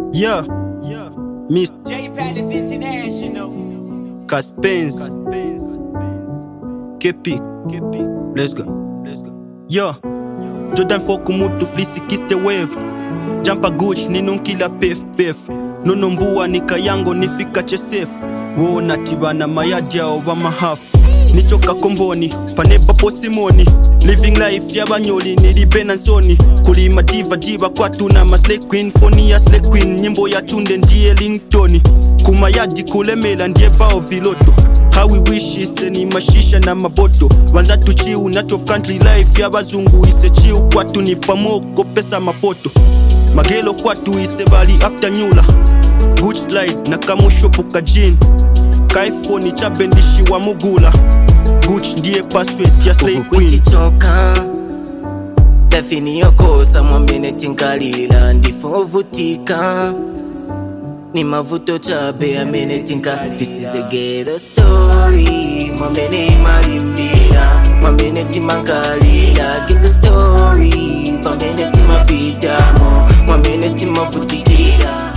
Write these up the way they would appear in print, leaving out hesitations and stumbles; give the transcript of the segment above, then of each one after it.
Yeah, Miss J Palace International. Caspens, KP, let's go. Yeah, Jordan foku mutu flisi kiste wave. Jampa Gucci ni nunkila pef pef. Nunumbua nika yango nifika chesef. Wo natibana mayadia Obama half. Nichoka komboni, paneba posimoni. Living life ya banyoli nilibena nsoni. Kulima diva kwa tuna ma slay queen. Phony ya slay queen, nyimbo ya tunde ndiye ringtoni. Kumayadi kulemela ndiye vao viloto. How we wish ise ni mashisha na maboto. Wanza tuchiu not of country life ya bazungu. Ise chiu kwatu ni pamoko pesa mafoto. Magelo kwatu ise bali after nyula. Good slide na kamusho puka jean. Kaifoni cha bendishi wa mugula. Gucci ndiye password ya slay queen. Ukichoka Dafini yokosa mwambene tinkalila ndifo vutika. Ni mavuto chabe amene tinka. This is a ghetto story. Mwambene marimbira, mwambene timankalila. Get the story, mwambene timapitamo, mwambene timavutikira.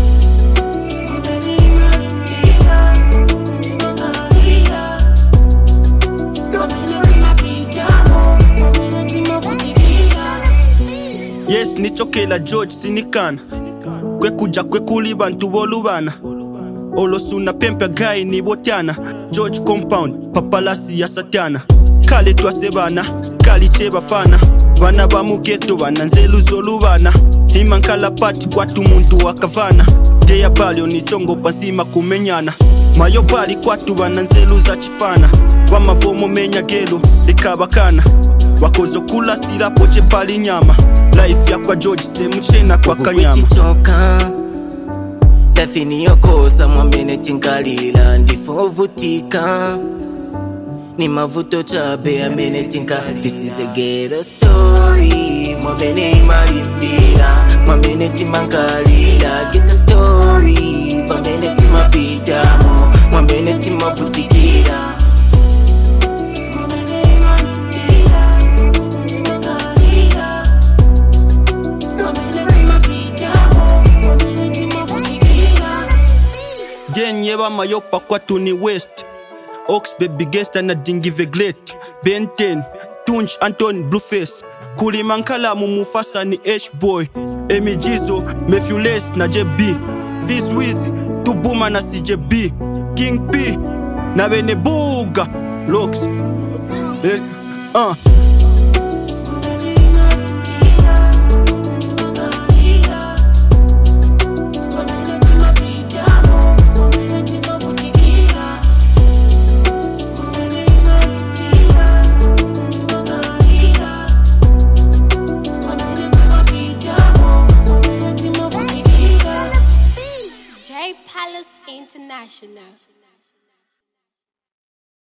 Yes, nichokela George sinikana. Kwe kuja kwe kuli bantu bolubana. Olosuna pempe gai ni botiana. George compound, papalasi ya satana. Kale twasebana, kali cheba fana. Bana ba mugeto bana nzelu zolubana. Himankala pati kwa tumuntu wakavana. Deya balio ni chongo pasima kumenyana. Mayo bali kwa tu bana nzelu za chifana. Wamavomo menya gelo, ikabakana. Wakozo kula sila poche pali nyama. Life ya kwa George se mchena kwa kanyama. Ukichoka Dafini yokosa mwambene tinkalila ndifo vutika. Ni mavuto chabe amene tinka. This is a ghetto story. Mwambene marimbira, mwambene timankalila. Get the story, mwambene timapitamo, mwambene timavutikira. Genye ba mayopa kwa tuni west. Ox baby gesta na dingi veglet. Ben 10, Tunch Anton Blueface. Kulimankala mumufasa ni H-boy. Emijizo, Mefules na JB. Fizz Wizzy, Tubuma na CJB. King P, na Bene Buga. Looks, J Palace International.